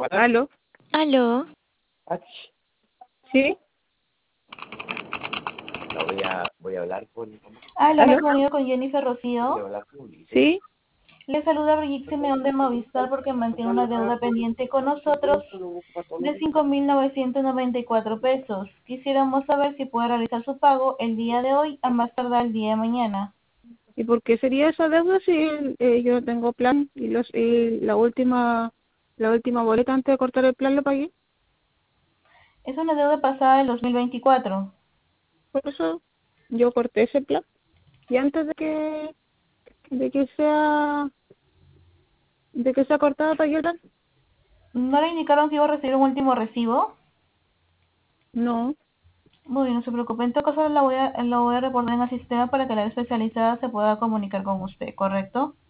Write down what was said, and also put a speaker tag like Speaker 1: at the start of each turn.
Speaker 1: Aló,
Speaker 2: Aló,
Speaker 1: sí,
Speaker 3: Hola, me
Speaker 1: aló,
Speaker 3: comunico con Jennifer Rocío.
Speaker 1: sí,
Speaker 3: Le saluda Brigitte Simeón de Movistar porque mantiene una deuda pendiente con nosotros de 5.994 pesos. Quisiéramos saber si puede realizar su pago el día de hoy a más tardar el día de mañana.
Speaker 1: ¿y por qué sería esa deuda si yo no tengo plan y la última boleta antes de cortar el plan lo pagué?
Speaker 3: Es una deuda pasada del 2024.
Speaker 1: Por eso yo corté ese plan y antes de que sea cortada pagué el plan.
Speaker 3: ¿No le indicaron que iba a recibir un último recibo?
Speaker 1: No,
Speaker 3: Muy bien, no se preocupe. En todo caso, la voy a reportar en el sistema para que la especializada se pueda comunicar con usted, ¿correcto?